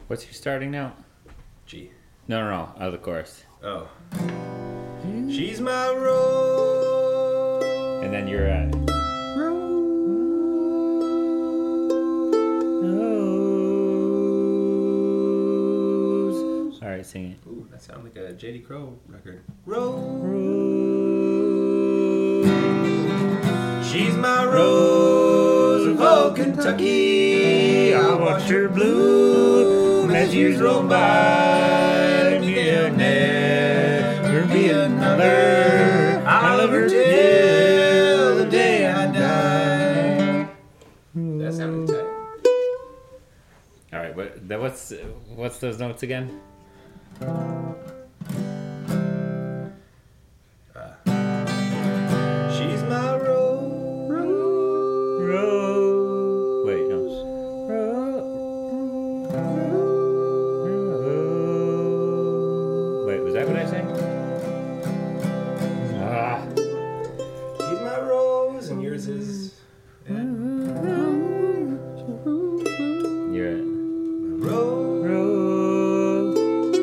What's your starting note? G. No, out of the chorus. Oh. She's my rose. And then you're at. Rose. All right, sing it. Ooh, that sounds like a J.D. Crowe record. Rose. She's my rose of old Kentucky. I watch her bloom as years roll by. And there'll never be another. I love her till the day I die. That sounded tight. All right, what's those notes again? She's my rose. Rose. Wait, no. Wait, was that what I sang? She's my rose, and yours is. You're at. Rose.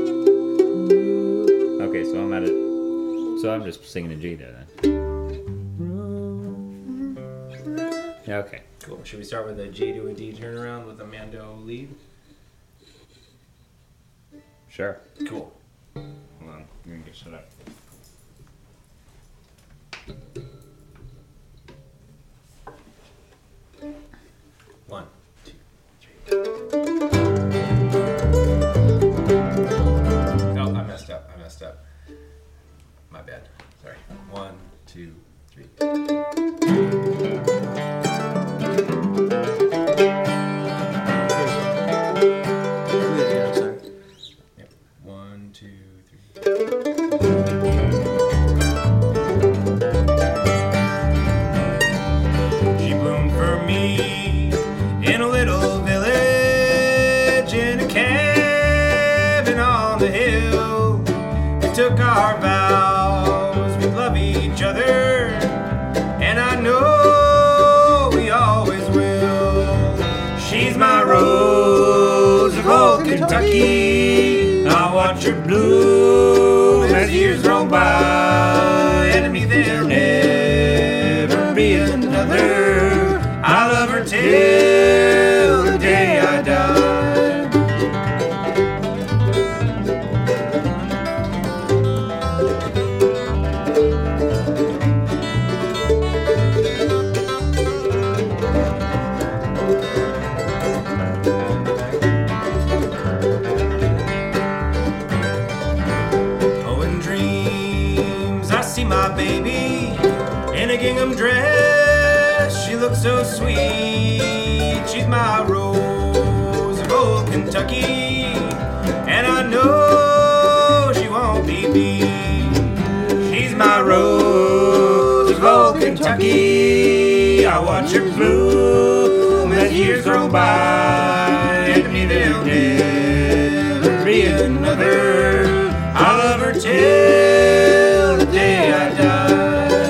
Okay, so I'm at it. So I'm just singing a G there then. Yeah, okay. Cool. Should we start with a G to a D turnaround with a Mando lead? Sure. Cool. Hold on. I'm gonna get shut up. One, two, three. Oh, I messed up. My bad. Sorry. 1, 2, 3. Yep. 1, 2, 3. She bloomed for me in a little village, in a cabin on the hill. We took our vows, we'd love each other, and I know we always will. She's my rose of old Kentucky. I'll watch her bloom as years roll by, and to me there'll never be another. I love her till the day I die. Oh, in dreams I see my baby in a gingham dress. She looks so sweet. She's my rose of old Kentucky, and I know she won't be beat. She's my rose of old Kentucky. I watch her bloom as years roll by, and to me there'll never be another. I love her till the day I die.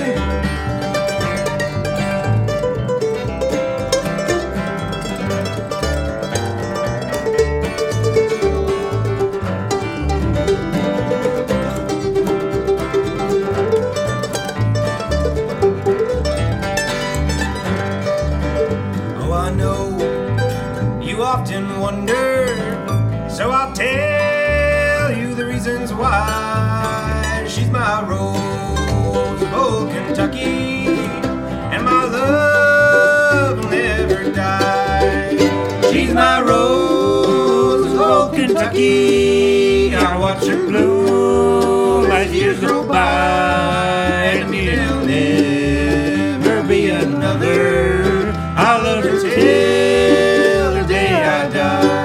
Oh, I know you often wonder, so I'll tell you the reasons why. She's my rose of old Kentucky, and my love will never die. She's my rose of old Kentucky. I watch her bloom as years roll by, and there'll never be another. I love her till the day I die.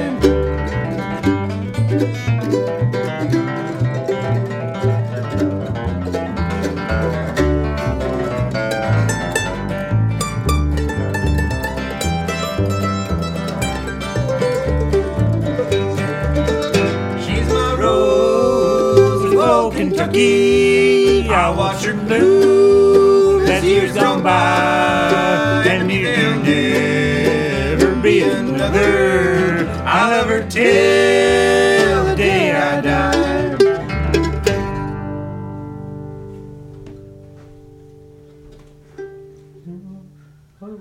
She's my rose of old Kentucky. I watch her bloom as years gone by, and there'll never be another. I love her Number 10.